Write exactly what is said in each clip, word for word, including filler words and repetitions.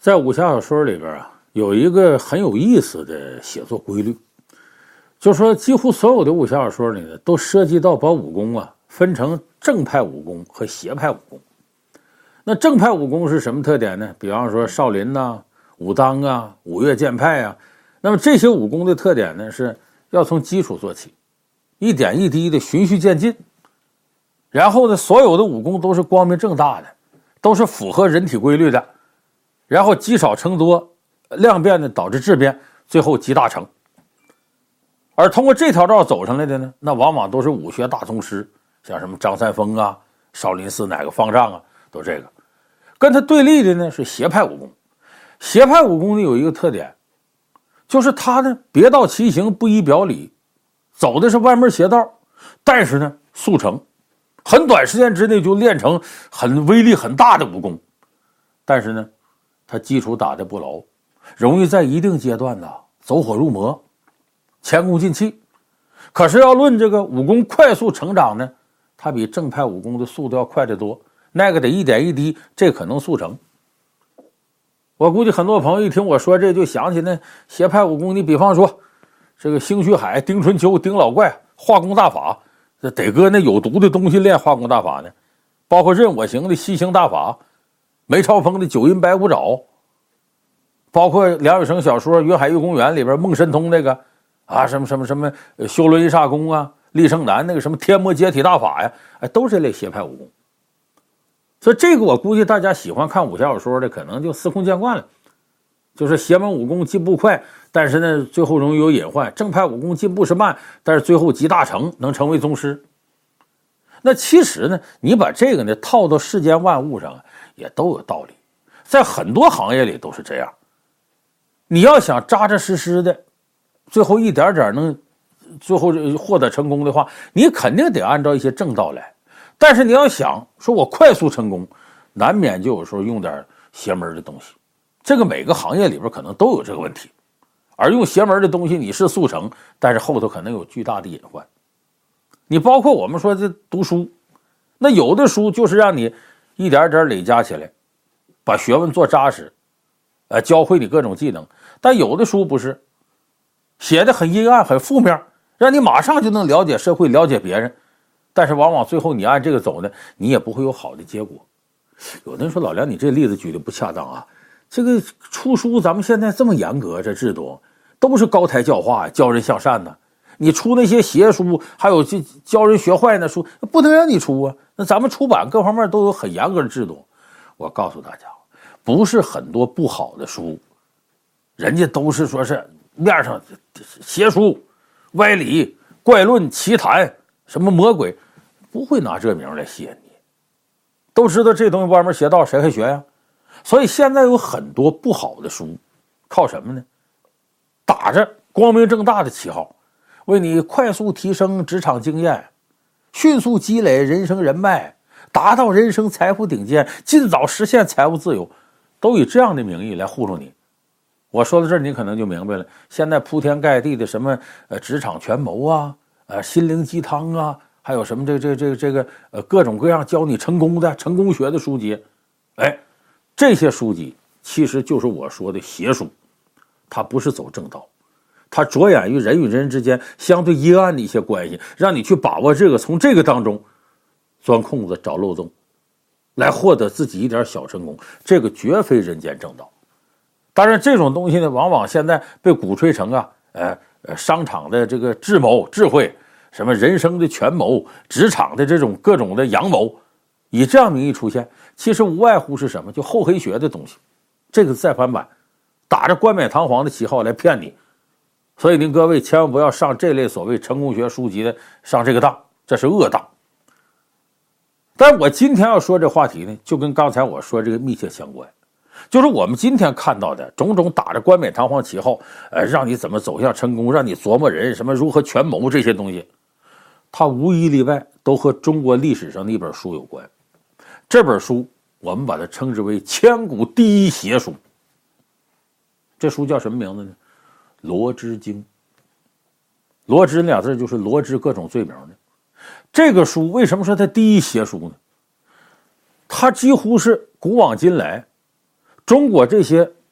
在武侠小说里边啊，有一个很有意思的写作规律，就是说几乎所有的武侠小说里呢，都涉及到把武功啊分成正派武功和邪派武功。那正派武功是什么特点呢？比方说少林呐、啊、武当啊、五岳剑派啊，那么这些武功的特点呢，是要从基础做起，一点一滴的循序渐进，然后呢，所有的武功都是光明正大的，都是符合人体规律的，然后积少成多，量变呢导致质变，最后集大成。而通过这条道走上来的呢，那往往都是武学大宗师，像什么张三丰啊、少林寺哪个方丈啊，都这个。跟他对立的呢是邪派武功。邪派武功呢有一个特点，就是他呢别道奇行，不依表里，走的是歪门邪道，但是呢速成，很短时间之内就练成很威力很大的武功。但是呢他基础打得不牢，容易在一定阶段呢走火入魔，前功尽弃。可是要论这个武功快速成长呢，他比正派武功的速度要快得多，那个得一点一滴，这可能速成。我估计很多朋友一听我说这就想起那邪派武功，你比方说这个兴徐海、丁春秋、丁老怪化功大法，这得搁那有毒的东西练化功大法呢，包括任我行的吸星大法，梅超风的九阴白骨爪，包括梁羽生小说《云海玉公园》里边孟神通那个啊什么什么什么修伦一煞功啊，厉胜男那个什么天魔解体大法呀，哎，都是这类邪派武功。所以这个我估计大家喜欢看武侠小说的可能就司空见惯了，就是邪门武功进步快，但是呢最后容易有隐患，正派武功进步是慢，但是最后集大成，能成为宗师。那其实呢你把这个呢套到世间万物上也都有道理，在很多行业里都是这样。你要想扎扎实实的最后一点点能最后获得成功的话，你肯定得按照一些正道来。但是你要想说我快速成功，难免就有时候用点邪门的东西，这个每个行业里边可能都有这个问题。而用邪门的东西你是速成，但是后头可能有巨大的隐患。你包括我们说这读书，那有的书就是让你一点点累加起来，把学问做扎实，呃，教会你各种技能。但有的书不是，写的很阴暗很负面，让你马上就能了解社会了解别人，但是往往最后你按这个走呢，你也不会有好的结果。有的人说老梁你这例子举的不恰当啊，这个出书咱们现在这么严格，这制度都是高台教化教人向善的，你出那些邪书还有教人学坏的书不能让你出啊，那咱们出版各方面都有很严格的制度。我告诉大家，不是很多不好的书人家都是说是面上邪书歪理怪论奇谈什么魔鬼，不会拿这名来吸引你，都知道这东西歪门邪道，谁还学呀？所以现在有很多不好的书，靠什么呢？打着光明正大的旗号，为你快速提升职场经验，迅速积累人生人脉，达到人生财富顶尖，尽早实现财务自由，都以这样的名义来糊弄你。我说到这儿你可能就明白了，现在铺天盖地的什么呃职场权谋啊，呃心灵鸡汤啊，还有什么这这这这个呃各种各样教你成功的成功学的书籍，哎，这些书籍其实就是我说的邪书，它不是走正道，它着眼于人与人之间相对阴暗的一些关系，让你去把握这个，从这个当中钻空子找漏洞，来获得自己一点小成功，这个绝非人间正道。当然这种东西呢往往现在被鼓吹成啊呃呃商场的这个智谋智慧，什么人生的权谋，职场的这种各种的阳谋，以这样名义出现，其实无外乎是什么，就厚黑学的东西。这个再翻版，打着冠冕堂皇的旗号来骗你。所以您各位千万不要上这类所谓成功学书籍的上这个当，这是恶当。但我今天要说这话题呢，就跟刚才我说这个密切相关。就是我们今天看到的种种打着冠冕堂皇旗号，呃，让你怎么走向成功，让你琢磨人什么如何权谋这些东西，它无一例外都和中国历史上的一本书有关。这本书我们把它称之为千古第一邪书。这书叫什么名字呢？罗织经。罗织两字就是罗织各种罪名的。这个书为什么说它第一邪书呢？它几乎是古往今来中国这些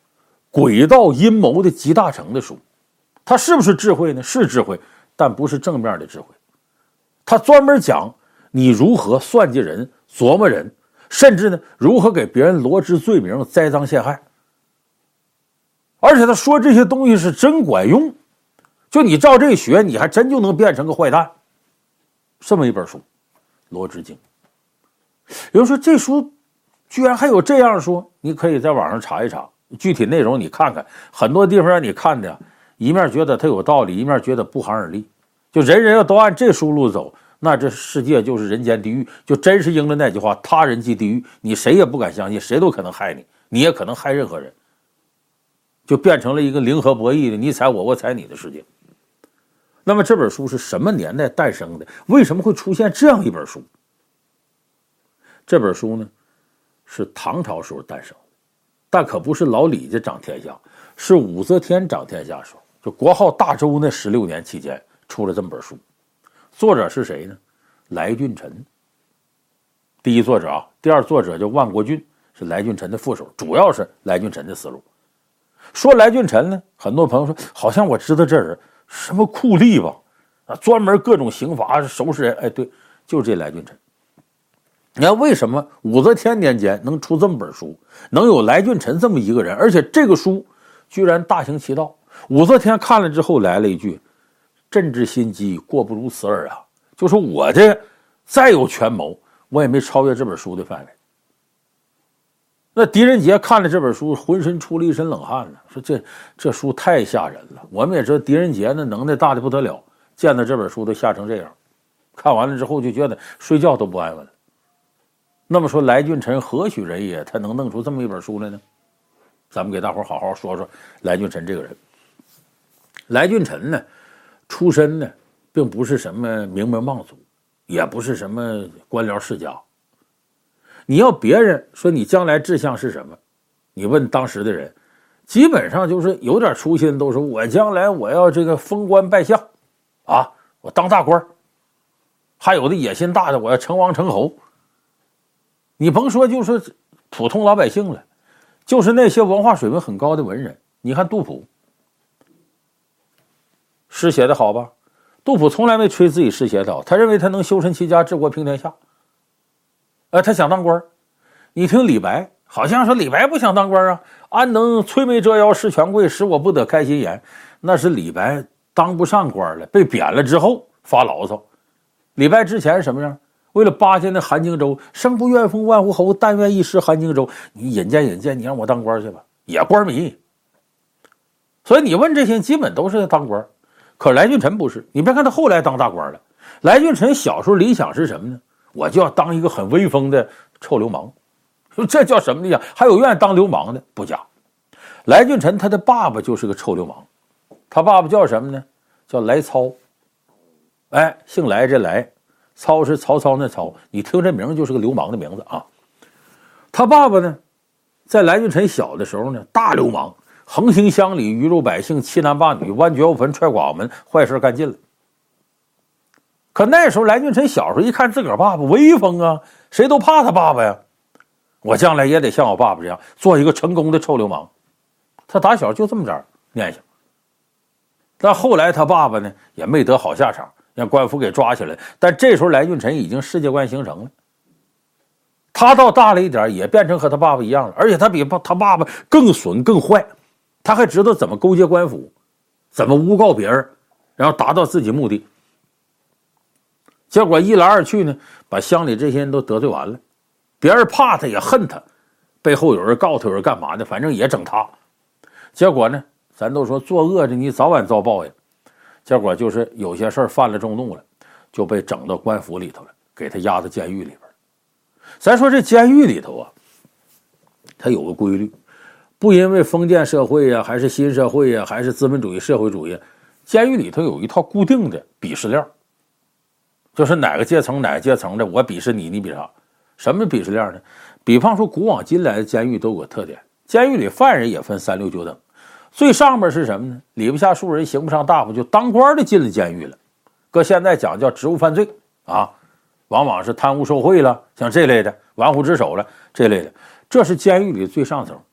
诡道阴谋的集大成的书。它是不是智慧呢？是智慧，但不是正面的智慧。它专门讲你如何算计人、琢磨人，甚至呢如何给别人罗织罪名、栽赃陷害。而且他说这些东西是真管用，就你照这学，你还真就能变成个坏蛋。这么一本书《罗织经》，有人说这书居然还有这样说，你可以在网上查一查，具体内容你看看，很多地方让你看的一面觉得它有道理，一面觉得不寒而栗。就人人要都按这书路走，那这世界就是人间地狱，就真是应了那句话，他人即地狱，你谁也不敢相信，谁都可能害你，你也可能害任何人，就变成了一个零和博弈的你踩我我踩你的世界。那么这本书是什么年代诞生的？为什么会出现这样一本书？这本书呢是唐朝时候诞生的，但可不是老李家掌天下，是武则天掌天下时候，就国号大周那十六年期间出了这么本书。作者是谁呢？来俊臣。第一作者啊，第二作者叫万国俊，是来俊臣的副手，主要是来俊臣的思路。说来俊臣呢，很多朋友说好像我知道这人，什么酷吏吧，啊，专门各种刑罚收拾人。哎，对，就是这来俊臣。你看为什么武则天年间能出这么本书，能有来俊臣这么一个人，而且这个书居然大行其道。武则天看了之后来了一句：朕之心机，过不如此耳啊！就说我这再有权谋，我也没超越这本书的范围。那狄仁杰看了这本书，浑身出了一身冷汗了，说这这书太吓人了。我们也知道狄仁杰那能耐大的不得了，见到这本书都吓成这样，看完了之后就觉得睡觉都不安稳了。那么说来俊臣何许人也？他能弄出这么一本书来呢？咱们给大伙好好说说来俊臣这个人。来俊臣呢，出身呢并不是什么名门望族，也不是什么官僚世家。你要别人说你将来志向是什么，你问当时的人，基本上就是有点出息的都说我将来我要这个封官拜相啊，我当大官。还有的野心大的我要成王成侯。你甭说就是普通老百姓了，就是那些文化水平很高的文人，你看杜甫诗写的好吧，杜甫从来没吹自己诗写的好，他认为他能修身齐家治国平天下，呃，他想当官。你听李白，好像说李白不想当官啊，安能摧眉折腰事权贵，使我不得开心颜。那是李白当不上官了，被贬了之后发牢骚。李白之前什么样？为了巴结那韩荆州，生不愿封万户侯，但愿一时韩荆州。你引荐引荐，你让我当官去吧，也官迷。所以你问这些基本都是当官。可来俊臣不是，你别看他后来当大官了，来俊臣小时候理想是什么呢？我就要当一个很威风的臭流氓。这叫什么理想？还有愿意当流氓的？不假。来俊臣他的爸爸就是个臭流氓，他爸爸叫什么呢？叫来操。哎，姓来这来，操是曹操那操，你听这名就是个流氓的名字啊。他爸爸呢，在来俊臣小的时候呢，大流氓，横行乡里，鱼肉百姓，欺男霸女，剜掘坟，踹寡门，坏事干尽了。可那时候来俊臣小时候一看自个儿爸爸威风啊，谁都怕他爸爸呀，我将来也得像我爸爸这样做一个成功的臭流氓。他打小就这么点念想。但后来他爸爸呢也没得好下场，让官府给抓起来。但这时候来俊臣已经世界观形成了，他到大了一点也变成和他爸爸一样了，而且他比他爸爸更损更坏，他还知道怎么勾结官府，怎么诬告别人，然后达到自己目的。结果一来二去呢，把乡里这些人都得罪完了，别人怕他也恨他，背后有人告他，有人干嘛的，反正也整他。结果呢，咱都说作恶的你早晚遭报应，结果就是有些事儿犯了众怒了，就被整到官府里头了，给他押到监狱里边。咱说这监狱里头啊，它有个规律，不因为封建社会啊，还是新社会啊，还是资本主义社会主义，监狱里头有一套固定的鄙视链，就是哪个阶层哪个阶层的我鄙视你，你比啥？什么鄙视链呢？比方说古往今来的监狱都有个特点，监狱里犯人也分三六九等，最上面是什么呢？理不下庶人，刑不上大夫，就当官的进了监狱了，搁现在讲叫职务犯罪啊，往往是贪污受贿了，像这类的玩忽职守了这类的，这是监狱里最上层。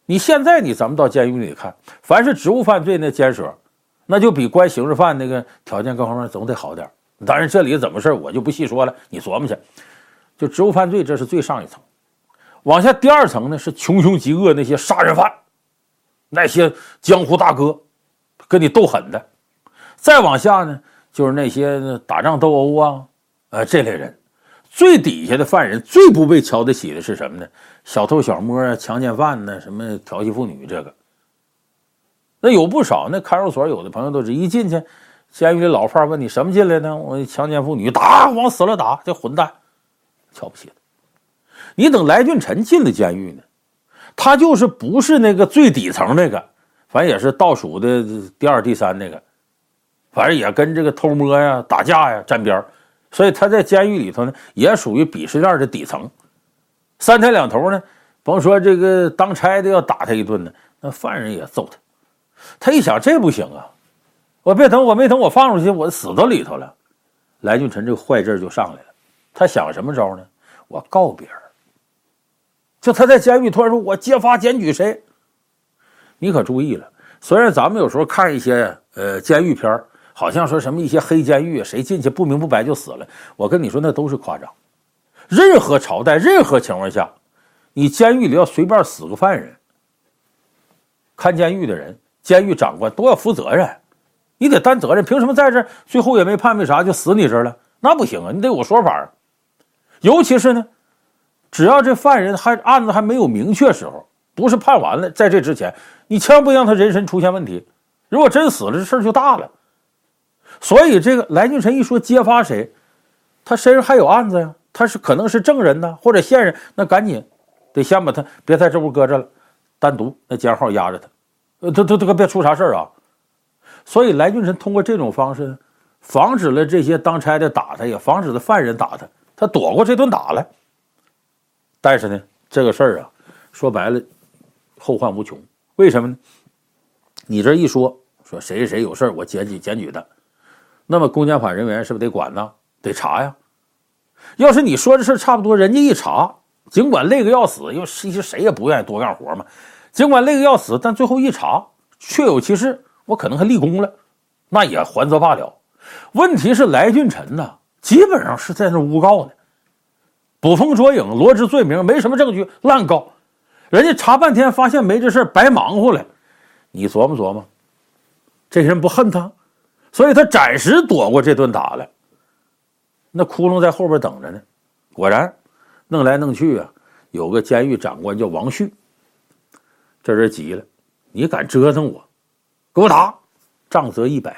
你现在你咱们到监狱里看，凡是职务犯罪那监舍，那就比关刑事犯那个条件各方面总得好点。当然这里怎么事我就不细说了，你琢磨去。就职务犯罪这是最上一层，往下第二层呢是穷凶极恶那些杀人犯，那些江湖大哥跟你斗狠的。再往下呢就是那些打仗斗殴啊，呃这类人。最底下的犯人最不被瞧得起的是什么呢？小偷小摸啊，强奸犯呢，什么调戏妇女，这个那有不少。那看守所有的朋友都是一进去，监狱里老犯问你什么进来呢？我强奸妇女，打，往死了打，这混蛋，瞧不起他。你等来俊臣进了监狱呢，他就是不是那个最底层那个，反正也是倒数的第二第三那个，反正也跟这个偷摸呀打架呀沾边，所以他在监狱里头呢也属于鄙视链的底层。三天两头呢，甭说这个当差的要打他一顿呢，那犯人也揍他。他一想这不行啊，我别等我没等我放出去我死到里头了。来俊臣这个坏劲就上来了，他想什么招呢？我告别人。就他在监狱突然说我揭发检举谁，你可注意了，虽然咱们有时候看一些呃监狱片，好像说什么一些黑监狱谁进去不明不白就死了，我跟你说那都是夸张。任何朝代任何情况下，你监狱里要随便死个犯人，看监狱的人监狱长官都要负责任，你得担责任。凭什么在这最后也没判没啥就死你这儿了？那不行啊，你得有说法。尤其是呢，只要这犯人还案子还没有明确时候，不是判完了，在这之前你千万不让他人身出现问题，如果真死了这事儿就大了。所以这个来俊臣一说揭发谁，他身上还有案子呀，他是可能是证人呢或者线人，那赶紧得先把他别在这屋搁着了，单独那监号压着他，呃，他他他可别出啥事啊。所以来俊臣通过这种方式防止了这些当差的打他，也防止了犯人打他，他躲过这顿打了。但是呢这个事儿啊说白了后患无穷。为什么呢？你这一说说谁谁谁有事儿我检举检举的，那么公检法人员是不是得管呢？得查呀。要是你说这事差不多，人家一查，尽管累个要死，因为其实谁也不愿意多干活嘛，尽管累个要死，但最后一查确有其事，我可能还立功了，那也还则罢了。问题是来俊臣呢基本上是在那诬告的，捕风捉影，罗织罪名，没什么证据，乱告。人家查半天发现没这事，白忙活了。你琢磨琢磨，这人不恨他，所以他暂时躲过这顿打了。那窟窿在后边等着呢。果然弄来弄去啊，有个监狱长官叫王旭，这人急了，你敢折腾我，给我打，杖责一百。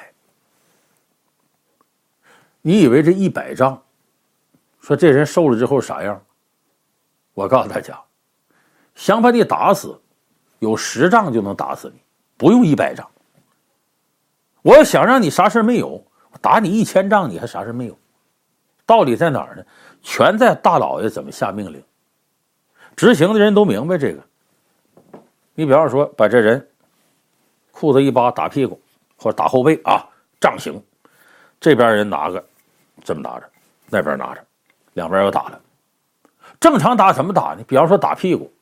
你以为这一百杖说这人受了之后啥样？我告诉大家，想把你打死有十杖就能打死你，不用一百杖。我要想让你啥事没有，我打你一千杖你还啥事没有。道理在哪儿呢？全在大老爷怎么下命令，执行的人都明白这个。你比方说把这人裤子一扒打屁股或者打后背啊，杖刑，这边人拿个这么拿着，那边拿着，两边又打了。正常打怎么打呢？比方说打屁股，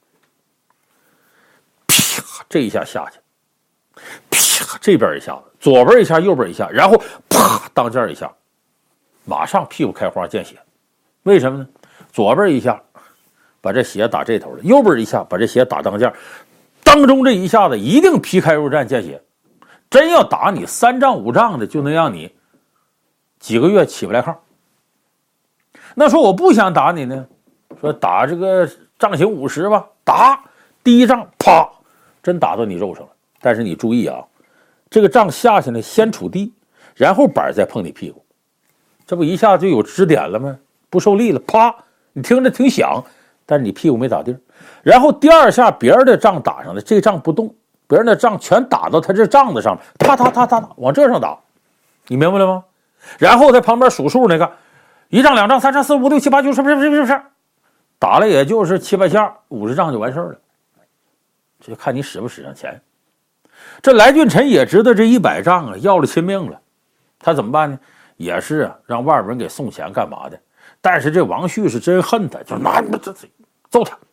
啪这一下下去，啪这边一下子，左边一下右边一下，然后啪当间一下，马上屁股开花见血。为什么呢？左边一下把这血打这头了，右边一下把这血打当间，当中这一下子一定皮开肉绽见血。真要打你三丈五丈的，就能让你几个月起不来炕。那说我不想打你呢，说打这个杖刑五十吧，打第一杖啪真打到你肉上了。但是你注意啊，这个杖下去呢先触地，然后板再碰你屁股，这不一下就有支点了吗？不受力了，啪你听着挺响，但是你屁股没打地儿。然后第二下别人的杖打上来，这杖不动，别人的杖全打到他这杖子上面，啪嗒嗒嗒嗒往这上打，你明白了吗？然后在旁边数数那个一丈两丈三丈四五六七八九十，不是不是不是，打了也就是七八下，五十丈就完事儿了。这就看你使不使上钱。这来俊臣也知道这一百丈啊要了亲命了，他怎么办呢？也是啊，让外边人给送钱干嘛的。但是这王旭是真恨他，就拿这揍他，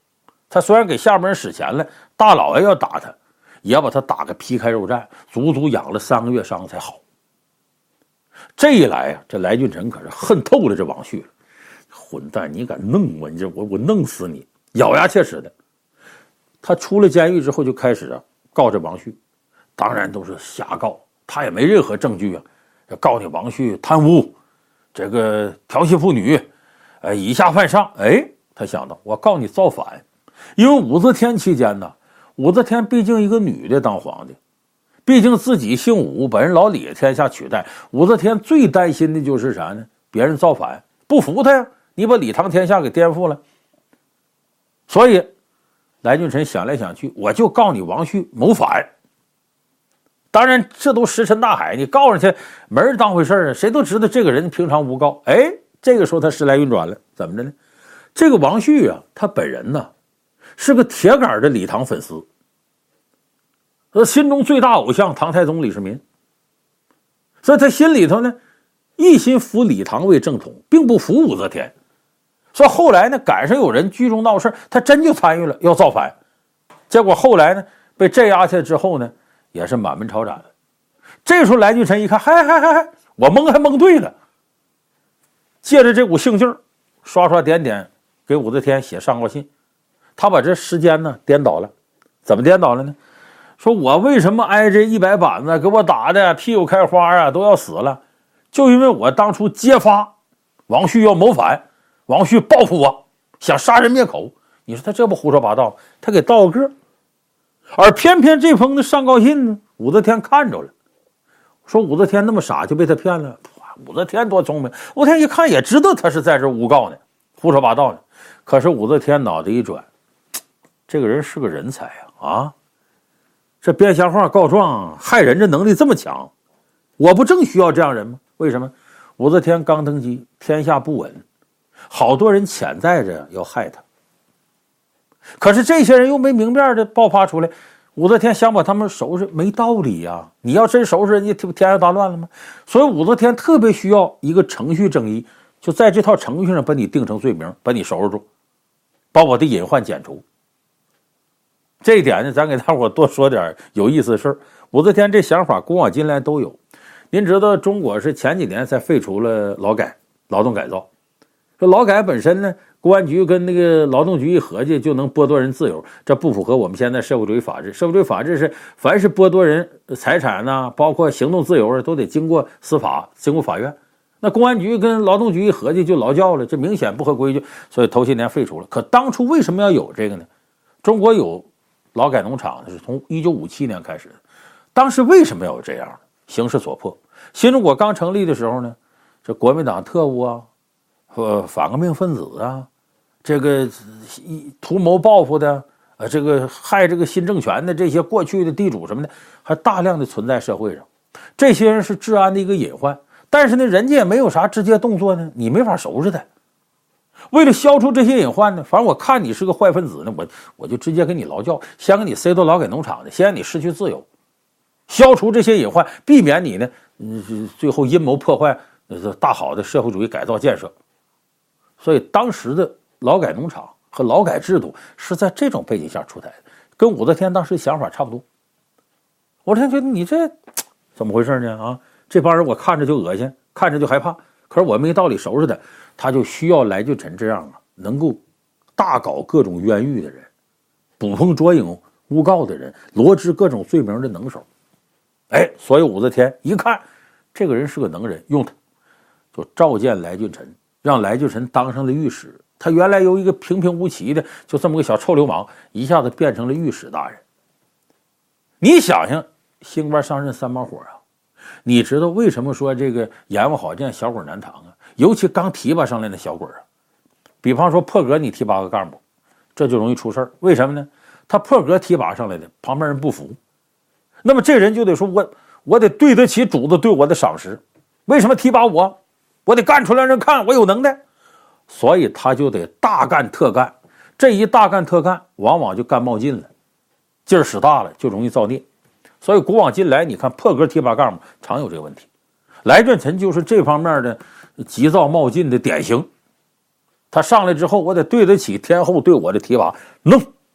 他虽然给下边人使钱了，大老爷要打他，也把他打个皮开肉绽，足足养了三个月伤才好。这一来啊，这来俊臣可是恨透了这王旭了。混蛋，你敢弄我，你这我我弄死你！咬牙切齿的。他出了监狱之后就开始啊告这王旭，当然都是瞎告，他也没任何证据啊，告你王旭贪污，这个调戏妇女，呃，以下犯上。哎，他想到我告你造反，因为武则天期间呢，武则天毕竟一个女的当皇帝，毕竟自己姓武，把人老李天下取代。武则天最担心的就是啥呢？别人造反，不服他呀，你把李唐天下给颠覆了。所以来俊臣想来想去，我就告你王旭谋反。当然这都石沉大海，你告上去没人当回事啊，谁都知道这个人平常诬告。哎，这个时候他时来运转了，怎么着呢？这个王旭啊，他本人呢是个铁杆的李唐粉丝，他心中最大偶像唐太宗李世民，所以他心里头呢一心服李唐为正统，并不服武则天。所以后来呢，赶上有人聚众闹事，他真就参与了，要造反。结果后来呢，被镇压下之后呢，也是满门抄斩了。这时候来俊臣一看，嗨嗨嗨嗨，我蒙还蒙对了，借着这股兴劲儿，刷刷点点给武则天写上告信。他把这时间呢颠倒了，怎么颠倒了呢？说我为什么挨这一百板子，给我打的屁股开花啊，都要死了，就因为我当初揭发王旭要谋反，王旭报复我，想杀人灭口。你说他这不胡说八道，他给道个。而偏偏这封的上告信呢，武则天看着了，说武则天那么傻就被他骗了。武则天多聪明，武则天一看也知道他是在这诬告呢，胡说八道呢。可是武则天脑袋一转，这个人是个人才啊！啊，这编瞎话告状害人，这能力这么强，我不正需要这样人吗？为什么？武则天刚登基，天下不稳，好多人潜在着要害他。可是这些人又没明面的爆发出来，武则天想把他们收拾，没道理呀、啊！你要真收拾人家，天下大乱了吗？所以武则天特别需要一个程序正义，就在这套程序上把你定成罪名，把你收拾住，把我的隐患剪除。这一点呢，咱给大伙多说点有意思的事儿。武则天这想法古往今来都有。您知道中国是前几年才废除了劳改，劳动改造。这劳改本身呢，公安局跟那个劳动局一合计就能剥夺人自由，这不符合我们现在社会主义法治。社会主义法治是凡是剥夺人财产呐、啊，包括行动自由啊，都得经过司法，经过法院。那公安局跟劳动局一合计就劳教了，这明显不合规矩，所以头些年废除了。可当初为什么要有这个呢？中国有劳改农场是从一九五七年开始的，当时为什么要有这样？形势所迫。新中国刚成立的时候呢，这国民党特务啊，呃，反革命分子啊，这个图谋报复的，呃，这个害这个新政权的这些过去的地主什么的，还大量的存在社会上。这些人是治安的一个隐患，但是呢，人家也没有啥直接动作呢，你没法收拾他。为了消除这些隐患呢，反正我看你是个坏分子呢，我我就直接给你劳教，先给你塞到劳改农场的，先让你失去自由，消除这些隐患，避免你呢，嗯，最后阴谋破坏呃大好的社会主义改造建设。所以当时的劳改农场和劳改制度是在这种背景下出台的，跟武则天当时想法差不多。武则天觉得你这怎么回事呢？啊，这帮人我看着就恶心，看着就害怕，可是我没道理收拾他，他就需要来俊臣这样啊，能够大搞各种冤狱的人，捕风捉影、诬告的人，罗织各种罪名的能手。哎，所以武则天一看这个人是个能人，用他，就召见来俊臣，让来俊臣当上了御史。他原来由一个平平无奇的就这么个小臭流氓，一下子变成了御史大人。你想想，新官上任三把火啊！你知道为什么说这个阎王好见小鬼难扛啊？尤其刚提拔上来的小鬼啊，比方说破格你提拔个干部，这就容易出事儿。为什么呢？他破格提拔上来的，旁边人不服，那么这人就得说我我得对得起主子对我的赏识。为什么提拔我？我得干出来让人看我有能耐，所以他就得大干特干。这一大干特干，往往就干冒进了，劲儿使大了就容易造孽。所以古往今来，你看破格提拔干部常有这个问题。来俊臣就是这方面的急躁冒进的典型。他上来之后，我得对得起天后对我的提拔，弄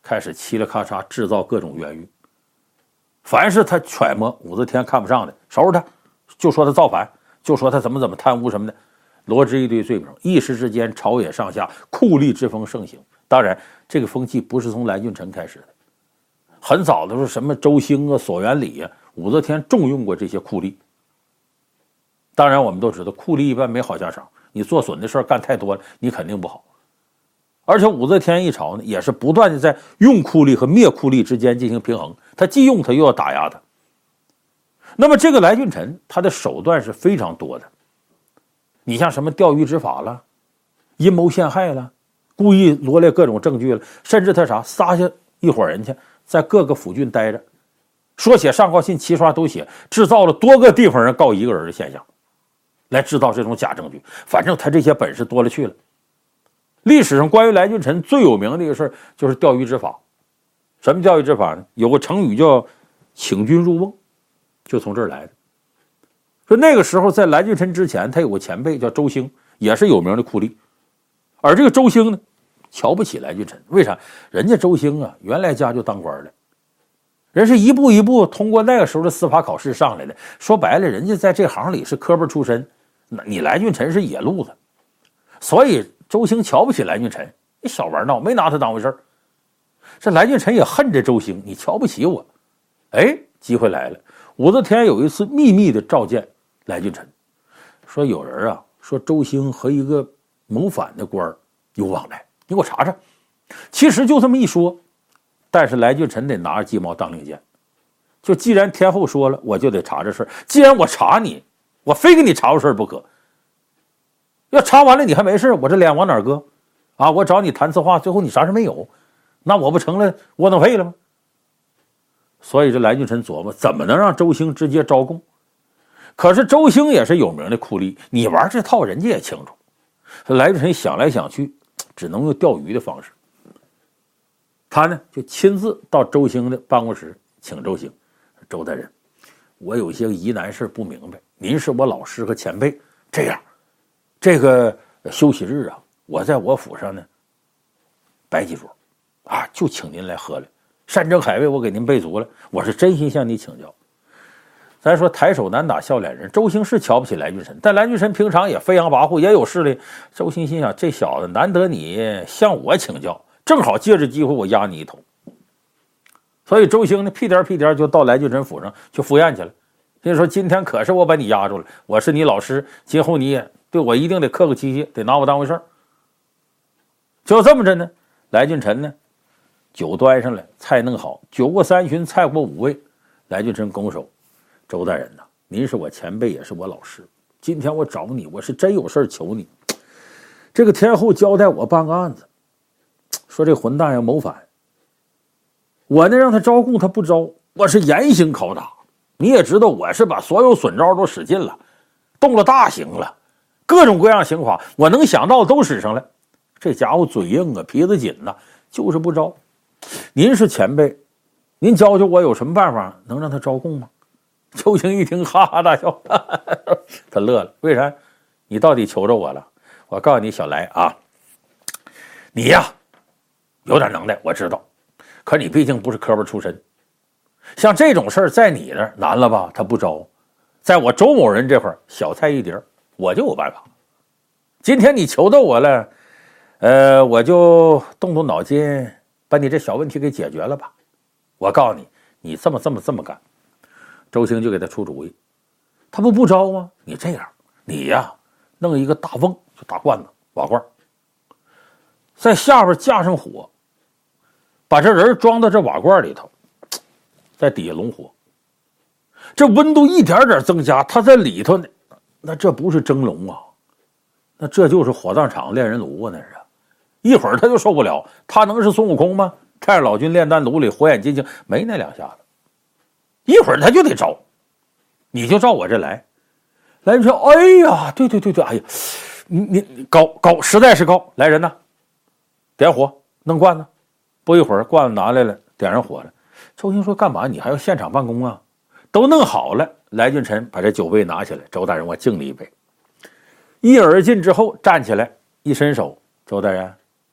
开始嘁哩咔嚓制造各种冤狱。凡是他揣摩武则天看不上的，收拾他，就说他造反，就说他怎么怎么贪污什么的，罗织一堆罪名。一时之间，朝野上下酷吏之风盛行。当然，这个风气不是从来俊臣开始的，很早的时候，什么周兴啊、索元礼啊，武则天重用过这些酷吏。当然，我们都知道，酷吏一般没好下场，你做损的事儿干太多了，你肯定不好。而且武则天一朝呢，也是不断的在用酷吏和灭酷吏之间进行平衡，他既用他又要打压他。那么这个来俊臣，他的手段是非常多的。你像什么钓鱼执法了，阴谋陷害了，故意罗列各种证据了，甚至他啥撒下一伙人去，在各个府郡待着，说写上告信齐刷都写，制造了多个地方人告一个人的现象，来制造这种假证据。反正他这些本事多了去了。历史上关于来俊臣最有名的一个事就是钓鱼执法。什么钓鱼执法呢？有个成语叫请君入瓮，就从这儿来的。说那个时候在来俊臣之前，他有个前辈叫周兴，也是有名的酷吏。而这个周兴呢，瞧不起来俊臣。为啥？人家周兴啊，原来家就当官了，人是一步一步通过那个时候的司法考试上来的。说白了，人家在这行里是科班出身，你来俊臣是野路子。所以周兴瞧不起来俊臣，你少玩闹，没拿他当回事儿。这来俊臣也恨这周兴，你瞧不起我。哎，机会来了，武则天有一次秘密的召见来俊臣，说有人啊，说周兴和一个谋反的官有往来，你给我查查。其实就这么一说，但是来俊臣得拿着鸡毛当令箭。就既然天后说了，我就得查这事儿。既然我查你，我非给你查出事儿不可。要查完了你还没事，我这脸往哪儿搁啊？我找你谈次话，最后你啥事没有，那我不成了窝囊废了吗？所以这来俊臣琢磨怎么能让周兴直接招供。可是周兴也是有名的酷吏，你玩这套人家也清楚。来俊臣想来想去，只能用钓鱼的方式。他呢就亲自到周兴的办公室请周兴，周大人，我有些疑难事不明白，您是我老师和前辈，这样这个休息日啊，我在我府上呢摆几桌啊，就请您来喝了，山珍海味我给您备足了，我是真心向你请教。咱说抬手难打笑脸人，周兴是瞧不起来俊臣，但来俊臣平常也飞扬跋扈，也有势力。周兴心想，这小子难得你向我请教，正好借着机会我压你一头。所以周兴呢屁颠屁颠就到来俊臣府上去赴宴去了。就说今天可是我把你压住了，我是你老师，今后你也对我一定得客客气气，得拿我当回事儿。就这么着呢，来俊臣呢酒端上来，菜弄好，酒过三巡，菜过五味。来俊臣拱手，周大人呐，您是我前辈，也是我老师。今天我找你，我是真有事求你。这个天后交代我办个案子，说这混蛋要谋反，我呢让他招供，他不招，我是严刑拷打。你也知道，我是把所有损招都使尽了，动了大刑了，各种各样刑法我能想到都使上了。这家伙嘴硬啊，皮子紧呐、啊，就是不招。您是前辈，您教教我有什么办法能让他招供吗？周兴一听哈哈大笑，哈哈他乐了。为啥？你到底求着我了？我告诉你小来啊，你呀有点能耐我知道，可你毕竟不是科班出身，像这种事儿在你那儿难了吧？他不招，在我周某人这块小菜一碟，我就有办法。今天你求到我了，呃，我就动动脑筋把你这小问题给解决了吧。我告诉你，你这么这么这么干。周兴就给他出主意，他不不招吗？你这样，你呀弄一个大瓮，就大罐子瓦罐，在下边架上火，把这人装到这瓦罐里头，在底下拢火，这温度一点点增加，他在里头呢，那这不是蒸笼啊，那这就是火葬场炼人炉啊，那是一会儿他就受不了。他能是孙悟空吗？看着老君炼丹炉里火眼金睛，没那两下子，一会儿他就得招，你就照我这来。来人说，哎呀，对对对对，哎呀，你你高高，实在是高。来人呐，点火，弄罐子。不一会儿，罐子拿来了，点上火了。周兴说，干嘛？你还要现场办公啊？都弄好了。来俊臣把这酒杯拿起来，周大人，我敬你一杯。一饮而尽之后，站起来，一伸手，周大人，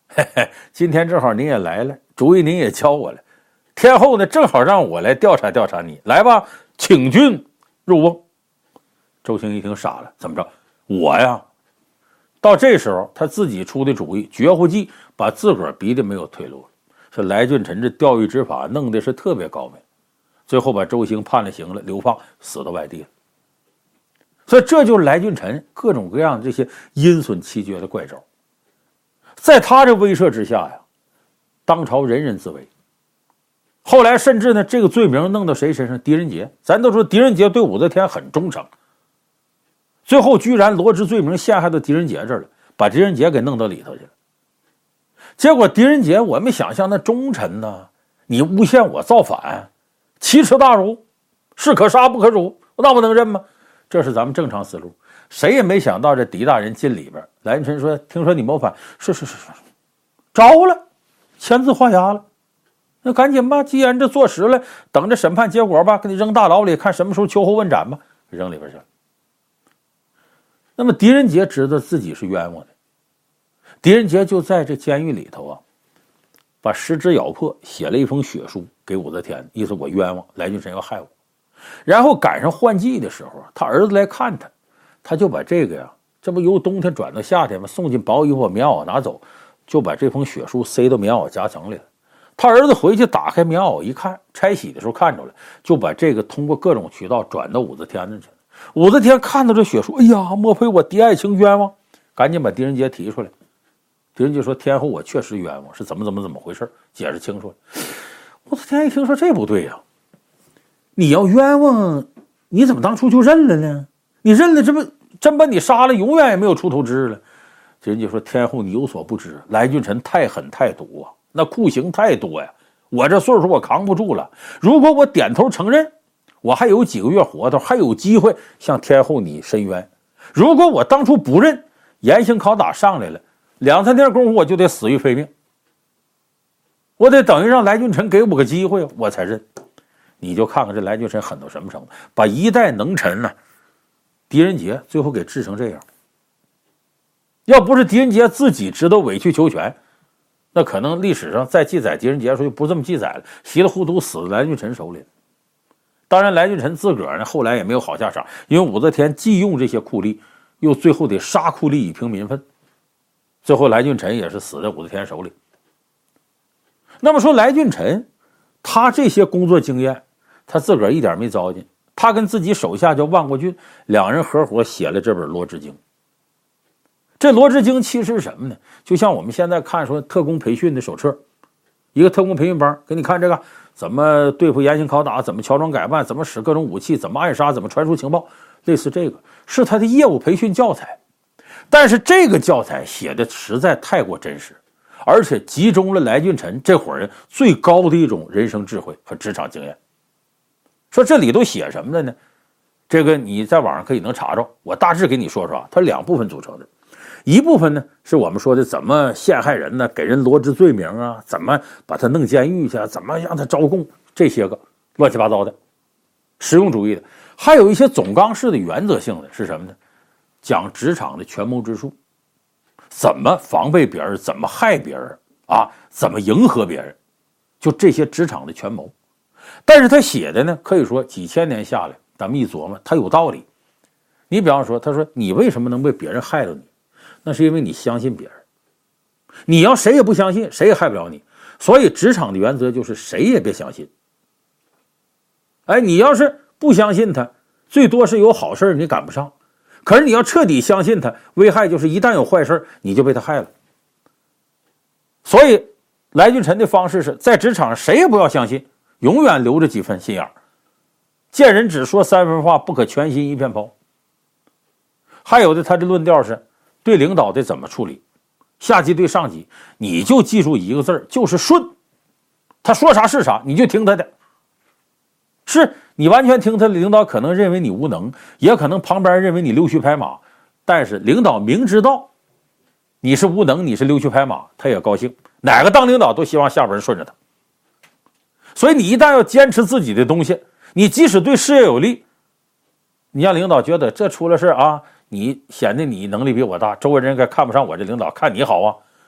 嘿嘿，今天正好您也来了，主意您也教我了。天后呢，正好让我来调查调查你，来吧，请君入瓮。周兴一听傻了，怎么着？我呀？到这时候他自己出的主意，绝户计，把自个儿逼得没有退路了。这来俊臣这钓鱼执法弄的是特别高明，最后把周兴判了刑了，流放死到外地了。所以这就是来俊臣各种各样的这些阴损奇绝的怪招。在他这威慑之下呀，当朝人人自危。后来甚至呢，这个罪名弄到谁身上？狄仁杰。咱都说狄仁杰对武则天很忠诚，最后居然罗织罪名陷害到狄仁杰这儿了，把狄仁杰给弄到里头去了。结果狄仁杰，我没想象那忠臣呢，你诬陷我造反，奇耻大辱，士可杀不可辱，那我能认吗？这是咱们正常思路。谁也没想到这狄大人进里边，来俊臣说：“听说你谋反，是是是是，招了，签字画押了。那赶紧吧，既然这坐实了，等着审判结果吧，给你扔大牢里，看什么时候秋后问斩吧，扔里边去了。”那么狄仁杰知道自己是冤枉的，狄仁杰就在这监狱里头啊，把十指咬破，写了一封血书给武则天，意思我冤枉，来俊臣要害我。然后赶上换季的时候，他儿子来看他。他就把这个呀，这不由冬天转到夏天吗？送进薄衣服，棉袄拿走，就把这封血书塞到棉袄夹层里了。他儿子回去打开棉袄一看，拆洗的时候看着了，就把这个通过各种渠道转到武则天那去了。武则天看到这血书，哎呀，莫非我嫡爱卿冤枉？赶紧把狄仁杰提出来。狄仁杰说：“天后，我确实冤枉，是怎么怎么怎么回事？解释清楚了。”武则天一听说这不对呀、啊，你要冤枉，你怎么当初就认了呢？你认了，这不真把你杀了，永远也没有出头之日了。人家说：“天后，你有所不知，来俊臣太狠太毒啊，那酷刑太多呀，我这岁数我扛不住了。如果我点头承认，我还有几个月活头，还有机会向天后你申冤。如果我当初不认，严刑拷打上来了，两三天功夫我就得死于非命，我得等于让来俊臣给我个机会，我才认。你就看看这来俊臣狠到什么程度，把一代能臣呢、啊？”狄仁杰最后给治成这样，要不是狄仁杰自己知道委曲求全，那可能历史上再记载狄仁杰的时候就不这么记载了，稀里糊涂死在来俊臣手里。当然，来俊臣自个儿呢后来也没有好下场，因为武则天既用这些酷吏，又最后得杀酷吏以平民愤，最后来俊臣也是死在武则天手里。那么说来俊臣，他这些工作经验，他自个儿一点没糟践。他跟自己手下叫万国俊，两人合伙写了这本《罗织经》。这《罗织经》其实是什么呢？就像我们现在看说特工培训的手册，一个特工培训班，给你看这个怎么对付严刑拷打，怎么乔装改扮，怎么使各种武器，怎么暗杀，怎么传输情报，类似这个是他的业务培训教材。但是这个教材写的实在太过真实，而且集中了来俊臣这伙人最高的一种人生智慧和职场经验。说这里都写什么了呢？这个你在网上可以能查着，我大致给你说说啊，它两部分组成的。一部分呢是我们说的怎么陷害人呢，给人罗织罪名啊，怎么把他弄监狱去，怎么让他招供，这些个乱七八糟的实用主义的。还有一些总纲式的原则性的是什么呢？讲职场的权谋之术，怎么防备别人，怎么害别人啊，怎么迎合别人，就这些职场的权谋。但是他写的呢，可以说几千年下来，咱们一琢磨，他有道理。你比方说，他说你为什么能被别人害到你？那是因为你相信别人。你要谁也不相信，谁也害不了你。所以职场的原则就是谁也别相信。哎，你要是不相信他，最多是有好事你赶不上。可是你要彻底相信他，危害就是一旦有坏事你就被他害了。所以来俊臣的方式是在职场上谁也不要相信，永远留着几分心眼儿，见人只说三分话，不可全心一片抛。还有的他的论调是对领导得怎么处理，下级对上级你就记住一个字，就是顺，他说啥是啥，你就听他的。是你完全听他，领导可能认为你无能，也可能旁边认为你溜须拍马，但是领导明知道你是无能，你是溜须拍马，他也高兴。哪个当领导都希望下边人顺着他。所以你一旦要坚持自己的东西，你即使对事业有利，你让领导觉得这出了事啊，你显得你能力比我大，周围人该看不上我这领导，看你好啊，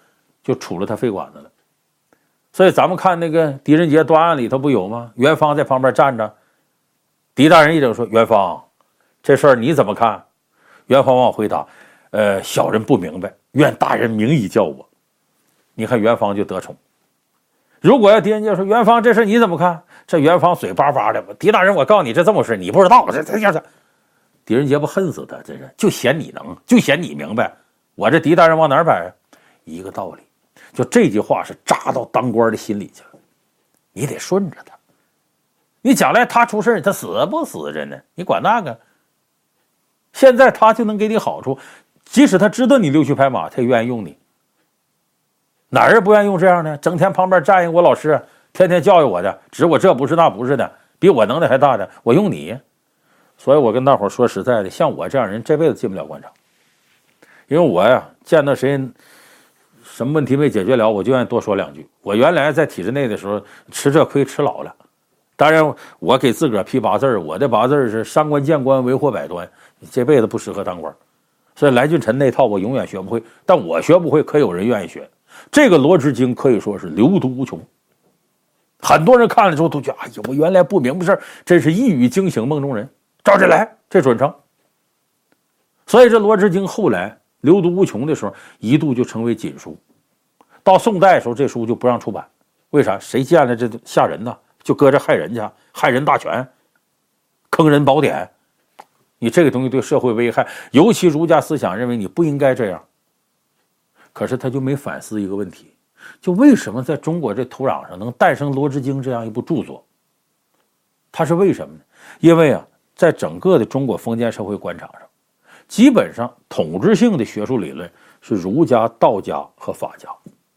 就杵了他肺管子了。所以咱们看那个狄仁杰断案里头不有吗？元芳在旁边站着，狄大人一整说：“元芳，这事儿你怎么看？”元芳往回答：“呃，小人不明白，愿大人明以教我。”你看元芳就得宠。如果要狄仁杰说：“元芳，这事你怎么看？”这元芳嘴巴巴的，狄大人，我告诉你，这这么回事，你不知道，这这这。狄仁杰不恨死他，这是就嫌你能，就嫌你明白，我这狄大人往哪儿摆啊？一个道理，就这句话是扎到当官的心里去了，你得顺着他。你将来他出事他死不死着呢？你管那个？现在他就能给你好处，即使他知道你溜须拍马，他也愿意用你。哪儿不愿意用这样的？整天旁边站一个我老师，天天教育我的，指我这不是那不是的，比我能耐还大的，我用你。所以我跟大伙说实在的，像我这样人这辈子进不了官场，因为我呀见到谁什么问题没解决了，我就愿意多说两句。我原来在体制内的时候吃这亏吃老了，当然我给自个儿批八字，我的八字是伤官见官为祸百端，这辈子不适合当官。所以来俊臣那套我永远学不会，但我学不会可有人愿意学。这个罗织经可以说是流毒无穷，很多人看了之后都觉得哎呀，我原来不明白事儿，真是一语惊醒梦中人，照这来这准成。所以这罗织经后来流毒无穷的时候，一度就成为禁书。到宋代的时候，这书就不让出版。为啥？谁见了这吓人呢？就搁这害人去，害人大全，坑人宝典。你这个东西对社会危害，尤其儒家思想认为你不应该这样。可是他就没反思一个问题，就为什么在中国这土壤上能诞生罗织经这样一部著作？它是为什么呢？因为啊，在整个的中国封建社会官场上，基本上统治性的学术理论是儒家、道家和法家。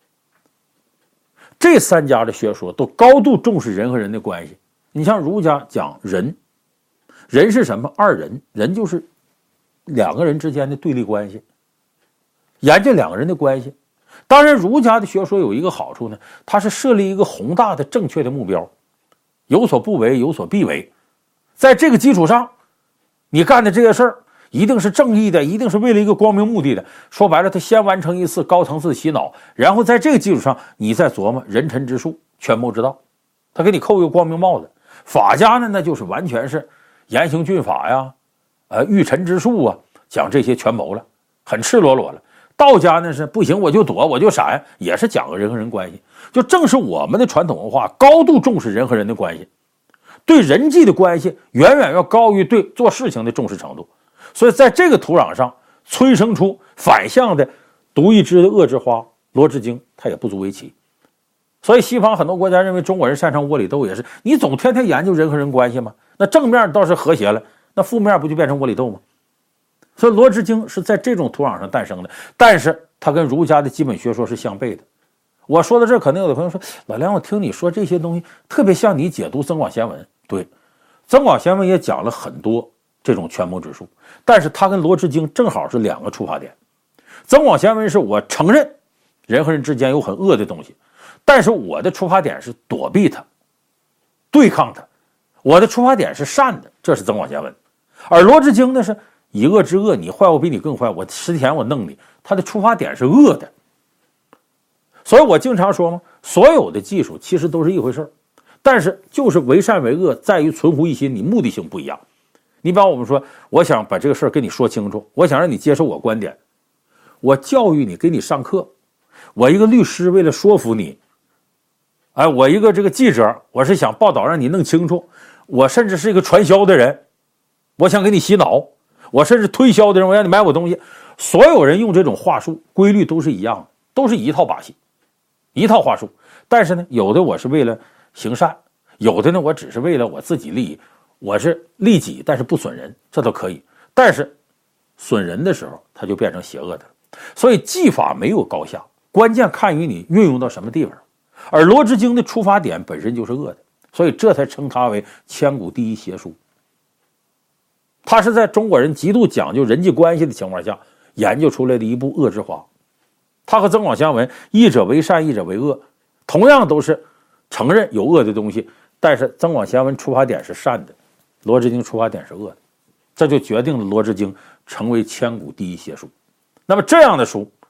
这三家的学说都高度重视人和人的关系。你像儒家讲仁，仁是什么？二仁，仁就是两个人之间的对立关系，研究两个人的关系。当然儒家的学说有一个好处呢，它是设立一个宏大的正确的目标，有所不为，有所必为。在这个基础上，你干的这些事儿一定是正义的，一定是为了一个光明目的的。说白了，他先完成一次高层次的洗脑，然后在这个基础上你再琢磨人臣之术、权谋之道，他给你扣一个光明帽子。法家呢，那就是完全是严刑峻法呀，呃，御臣之术啊，讲这些权谋了，很赤裸裸了。道家呢是不行我就躲我就闪，也是讲个人和人关系。就正是我们的传统文化高度重视人和人的关系，对人际的关系远远要高于对做事情的重视程度。所以在这个土壤上催生出反向的独一枝的恶之花，罗织经它也不足为奇。所以西方很多国家认为中国人擅长窝里斗，也是你总天天研究人和人关系吗？那正面倒是和谐了，那负面不就变成窝里斗吗？所以罗织经是在这种土壤上诞生的，但是它跟儒家的基本学说是相悖的。我说到这，可能有的朋友说，老梁，我听你说这些东西特别像你解读增广贤文。对，增广贤文也讲了很多这种权谋之术，但是它跟罗织经正好是两个出发点。增广贤文是我承认人和人之间有很恶的东西，但是我的出发点是躲避它，对抗它，我的出发点是善的，这是增广贤文。而罗织经呢是以恶之恶，你坏我比你更坏，我十天我弄你，它的出发点是恶的。所以我经常说嘛，所有的技术其实都是一回事，但是就是为善为恶在于存乎一心，你目的性不一样。你比方我们说，我想把这个事儿跟你说清楚，我想让你接受我观点，我教育你，给你上课，我一个律师为了说服你，哎，我一个这个记者，我是想报道让你弄清楚，我甚至是一个传销的人，我想给你洗脑，我甚至推销的人，我让你买我东西。所有人用这种话术规律都是一样的，都是一套把戏，一套话术。但是呢，有的我是为了行善，有的呢我只是为了我自己利益，我是利己但是不损人，这都可以。但是损人的时候它就变成邪恶的了。所以技法没有高下，关键看于你运用到什么地方。而罗织经的出发点本身就是恶的，所以这才称它为千古第一邪书。它是在中国人极度讲究人际关系的情况下研究出来的一部恶之花。它和增广贤文一者为善，一者为恶，同样都是承认有恶的东西，但是增广贤文出发点是善的，罗织经出发点是恶的，这就决定了罗织经成为千古第一邪书。那么这样的书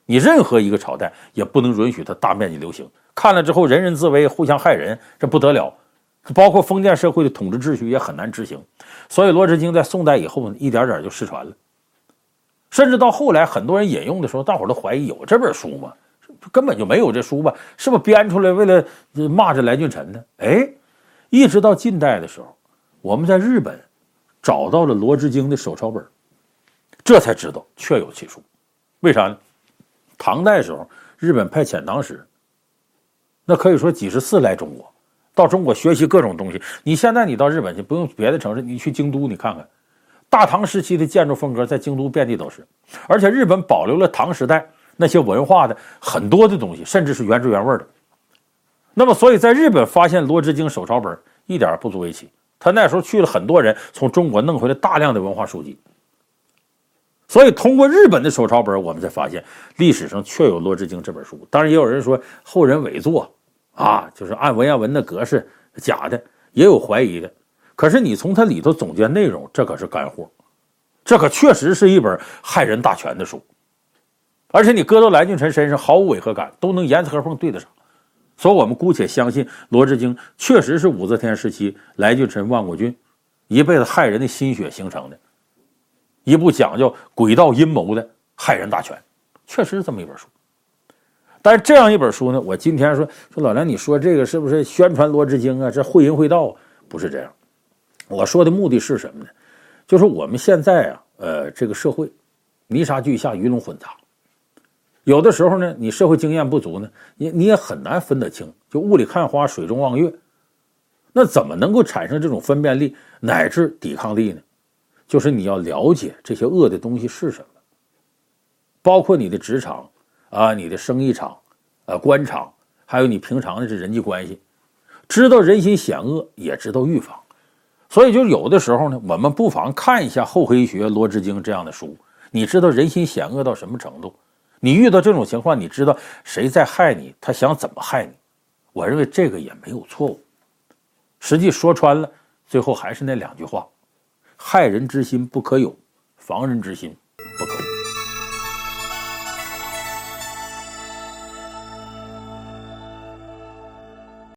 你任何一个朝代也不能允许它大面积流行。看了之后人人自危，互相害人，这不得了。包括封建社会的统治秩序也很难执行。所以罗织经在宋代以后呢，一点点就失传了。甚至到后来很多人引用的时候，大伙都怀疑有这本书吗？根本就没有这书吧？是不是编出来为了骂这来俊臣呢？哎，一直到近代的时候，我们在日本找到了罗织经的手抄本，这才知道确有其书。为啥呢？唐代时候，日本派遣唐使，那可以说几十次来中国，到中国学习各种东西。你现在你到日本去，不用别的城市，你去京都，你看看，大唐时期的建筑风格在京都遍地都是，而且日本保留了唐时代那些文化的很多的东西，甚至是原汁原味的。那么，所以在日本发现罗织经手抄本一点不足为奇。他那时候去了很多人，从中国弄回来大量的文化书籍。所以通过日本的手抄本，我们才发现历史上确有罗织经这本书。当然，也有人说后人伪作啊，就是按文言文的格式假的，也有怀疑的。可是你从它里头总结内容，这可是干货，这可确实是一本害人大全的书。而且你搁到来俊臣身上毫无违和感，都能严丝合缝对得上。所以我们姑且相信罗织经确实是武则天时期来俊臣、万国俊一辈子害人的心血形成的一部讲究诡道阴谋的害人大全，确实是这么一本书。但是这样一本书呢，我今天说说老梁，你说这个是不是宣传罗织经啊？这会淫会道啊？不是这样。我说的目的是什么呢？就是我们现在啊，呃，这个社会泥沙俱下，鱼龙混杂。有的时候呢，你社会经验不足呢，你你也很难分得清，就雾里看花，水中望月。那怎么能够产生这种分辨力乃至抵抗力呢？就是你要了解这些恶的东西是什么，包括你的职场啊，你的生意场，呃，官场，还有你平常的这人际关系，知道人心险恶，也知道预防。所以就有的时候呢，我们不妨看一下《厚黑学》《罗织经》这样的书，你知道人心险恶到什么程度。你遇到这种情况，你知道谁在害你，他想怎么害你。我认为这个也没有错误。实际说穿了，最后还是那两句话：害人之心不可有，防人之心